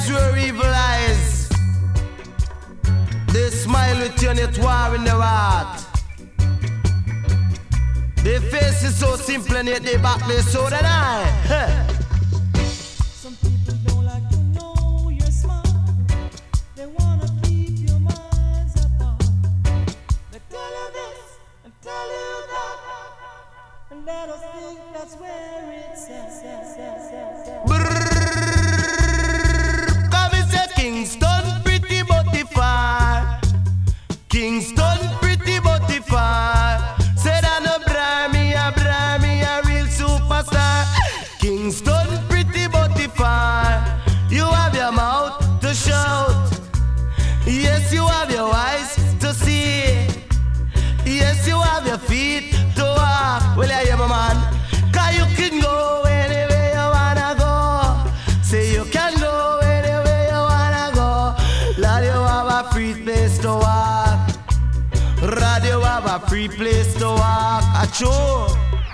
eyes were evil eyes. They smile with you and yet war in their heart. Their face is so simple and yet they back their soul and I. Some people don't like to know you're smart. They wanna keep your minds apart. They tell you this and tell you that, and let us think that's where it's at. Come and say Kingston pretty but far. Kingston pretty but far. Said I no Brammy, a real superstar. Kingston pretty but far. You have your mouth to shout. Yes, you have your eyes to see. Yes, you have your feet to walk. Well, I am a man. Cause you can go anywhere you wanna go. Say you can go anywhere you wanna go. Lord, you have a free place to walk. Radio have a free place to walk. Achoo.